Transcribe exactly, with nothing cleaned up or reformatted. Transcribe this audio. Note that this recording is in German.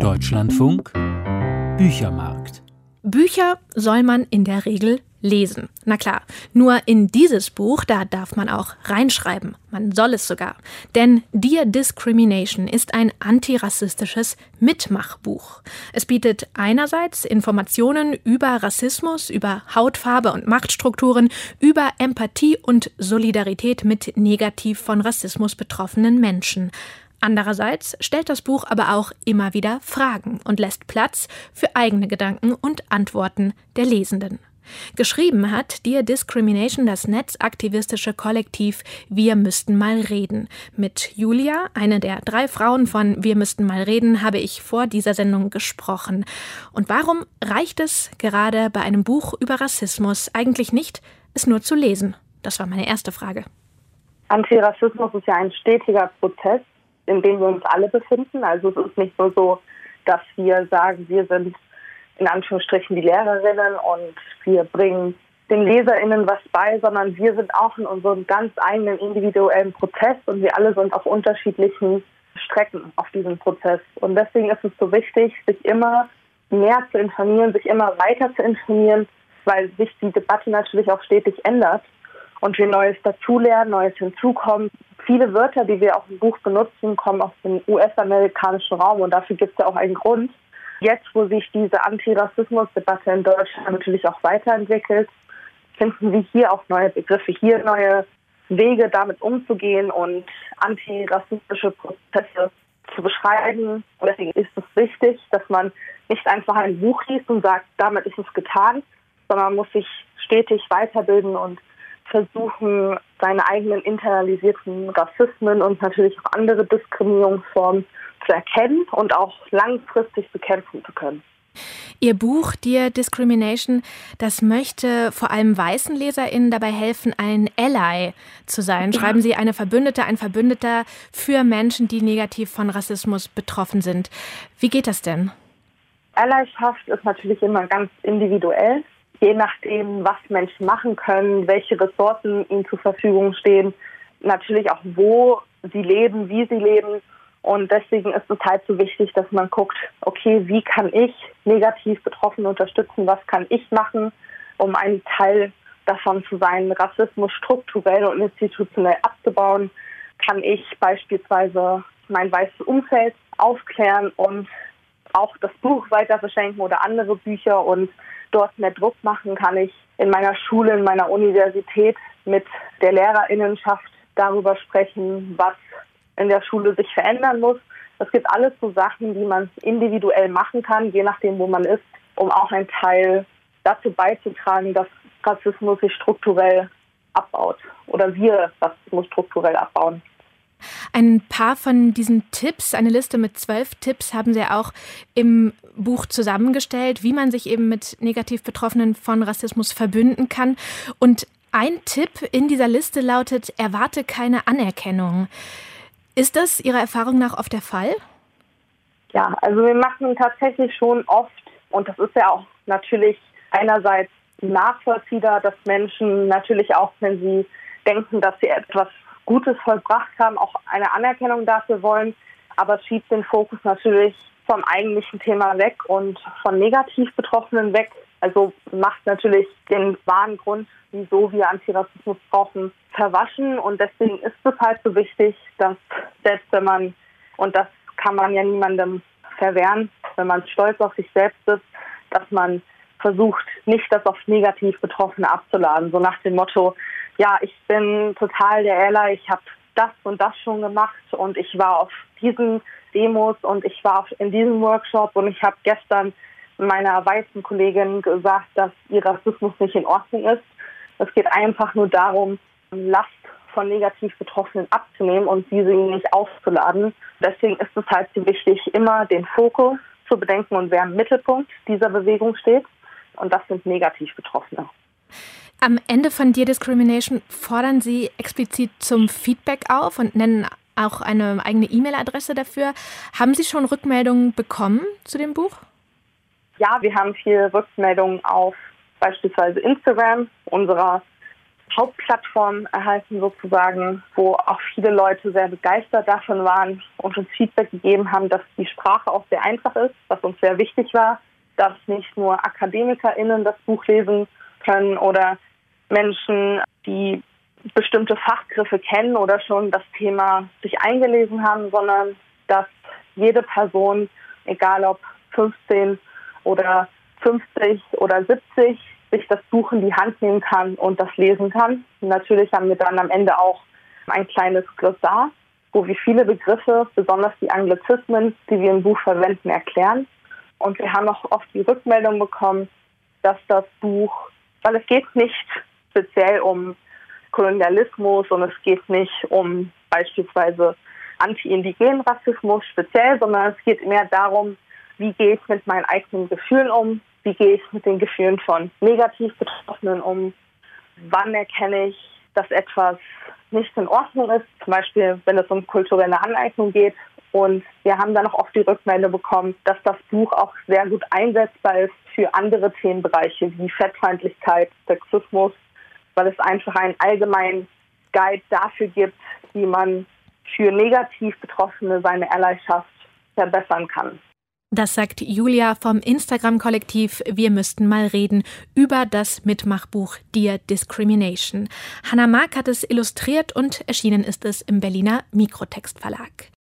Deutschlandfunk Büchermarkt. Bücher soll man in der Regel lesen. Na klar, nur in dieses Buch, da darf man auch reinschreiben. Man soll es sogar. Denn Dear Discrimination ist ein antirassistisches Mitmachbuch. Es bietet einerseits Informationen über Rassismus, über Hautfarbe und Machtstrukturen, über Empathie und Solidarität mit negativ von Rassismus betroffenen Menschen. Andererseits stellt das Buch aber auch immer wieder Fragen und lässt Platz für eigene Gedanken und Antworten der Lesenden. Geschrieben hat Dear Discrimination das netzaktivistische Kollektiv Wir müssten mal reden. Mit Julia, eine der drei Frauen von Wir müssten mal reden, habe ich vor dieser Sendung gesprochen. Und warum reicht es gerade bei einem Buch über Rassismus eigentlich nicht, es nur zu lesen? Das war meine erste Frage. Antirassismus ist ja ein stetiger Prozess, in dem wir uns alle befinden. Also es ist nicht nur so, dass wir sagen, wir sind in Anführungsstrichen die Lehrerinnen und wir bringen den LeserInnen was bei, sondern wir sind auch in unserem ganz eigenen individuellen Prozess und wir alle sind auf unterschiedlichen Strecken auf diesem Prozess. Und deswegen ist es so wichtig, sich immer mehr zu informieren, sich immer weiter zu informieren, weil sich die Debatte natürlich auch stetig ändert und wir Neues dazulernen, Neues hinzukommen. Viele Wörter, die wir auch im Buch benutzen, kommen aus dem U S-amerikanischen Raum und dafür gibt es ja auch einen Grund. Jetzt, wo sich diese Antirassismus-Debatte in Deutschland natürlich auch weiterentwickelt, finden wir hier auch neue Begriffe, hier neue Wege, damit umzugehen und antirassistische Prozesse zu beschreiben. Und deswegen ist es wichtig, dass man nicht einfach ein Buch liest und sagt, damit ist es getan, sondern man muss sich stetig weiterbilden und versuchen, seine eigenen internalisierten Rassismen und natürlich auch andere Diskriminierungsformen zu erkennen und auch langfristig bekämpfen zu können. Ihr Buch Dear Discrimination, das möchte vor allem weißen LeserInnen dabei helfen, ein Ally zu sein. Schreiben Sie, eine Verbündete, ein Verbündeter für Menschen, die negativ von Rassismus betroffen sind. Wie geht das denn? Allyschaft ist natürlich immer ganz individuell. Je nachdem, was Menschen machen können, welche Ressourcen ihnen zur Verfügung stehen, natürlich auch wo sie leben, wie sie leben. Und deswegen ist es halt so wichtig, dass man guckt, okay, wie kann ich negativ Betroffene unterstützen, was kann ich machen, um ein Teil davon zu sein, Rassismus strukturell und institutionell abzubauen, kann ich beispielsweise mein weißes Umfeld aufklären und auch das Buch weiter verschenken oder andere Bücher und dort mehr Druck machen, kann ich in meiner Schule, in meiner Universität mit der LehrerInnenschaft darüber sprechen, was in der Schule sich verändern muss. Das gibt alles so Sachen, die man individuell machen kann, je nachdem, wo man ist, um auch einen Teil dazu beizutragen, dass Rassismus sich strukturell abbaut oder wir Rassismus strukturell abbauen. Ein paar von diesen Tipps, eine Liste mit zwölf Tipps, haben Sie auch im Buch zusammengestellt, wie man sich eben mit negativ Betroffenen von Rassismus verbünden kann. Und ein Tipp in dieser Liste lautet, erwarte keine Anerkennung. Ist das Ihrer Erfahrung nach oft der Fall? Ja, also wir machen tatsächlich schon oft, und das ist ja auch natürlich einerseits nachvollziehbar, dass Menschen natürlich auch, wenn sie denken, dass sie etwas Gutes vollbracht haben, auch eine Anerkennung dafür wollen, aber es schiebt den Fokus natürlich vom eigentlichen Thema weg und von negativ Betroffenen weg. Also macht natürlich den wahren Grund, wieso wir Antirassismus brauchen, verwaschen. Und deswegen ist es halt so wichtig, dass selbst wenn man, und das kann man ja niemandem verwehren, wenn man stolz auf sich selbst ist, dass man versucht, nicht das auf negativ Betroffene abzuladen. So nach dem Motto, ja, ich bin total der Ally, ich habe das und das schon gemacht und ich war auf diesen Demos und ich war in diesem Workshop und ich habe gestern meiner weißen Kollegin gesagt, dass ihr Rassismus nicht in Ordnung ist. Es geht einfach nur darum, Last von negativ Betroffenen abzunehmen und diese nicht aufzuladen. Deswegen ist es halt so wichtig, immer den Fokus zu bedenken und wer im Mittelpunkt dieser Bewegung steht. Und das sind negativ Betroffene. Am Ende von Dear Discrimination fordern Sie explizit zum Feedback auf und nennen auch eine eigene E-Mail-Adresse dafür. Haben Sie schon Rückmeldungen bekommen zu dem Buch? Ja, wir haben viele Rückmeldungen auf beispielsweise Instagram, unserer Hauptplattform erhalten sozusagen, wo auch viele Leute sehr begeistert davon waren und uns Feedback gegeben haben, dass die Sprache auch sehr einfach ist, was uns sehr wichtig war, dass nicht nur AkademikerInnen das Buch lesen können oder Menschen, die bestimmte Fachgriffe kennen oder schon das Thema sich eingelesen haben, sondern dass jede Person, egal ob fünfzehn oder fünfzig oder siebzig, sich das Buch in die Hand nehmen kann und das lesen kann. Und natürlich haben wir dann am Ende auch ein kleines Glossar, wo wir viele Begriffe, besonders die Anglizismen, die wir im Buch verwenden, erklären. Und wir haben auch oft die Rückmeldung bekommen, dass das Buch, weil es geht nicht speziell um Kolonialismus und es geht nicht um beispielsweise anti-indigenen Rassismus speziell, sondern es geht mehr darum, wie gehe ich mit meinen eigenen Gefühlen um, wie gehe ich mit den Gefühlen von negativ Betroffenen um, wann erkenne ich, dass etwas nicht in Ordnung ist, zum Beispiel wenn es um kulturelle Aneignung geht. Und wir haben dann auch oft die Rückmeldung bekommen, dass das Buch auch sehr gut einsetzbar ist für andere Themenbereiche wie Fettfeindlichkeit, Sexismus, weil es einfach einen allgemeinen Guide dafür gibt, wie man für negativ Betroffene seine Allieschaft verbessern kann. Das sagt Julia vom Instagram-Kollektiv Wir müssten mal reden über das Mitmachbuch Dear Discrimination. Hannah Mark hat es illustriert und erschienen ist es im Berliner Mikrotext Verlag.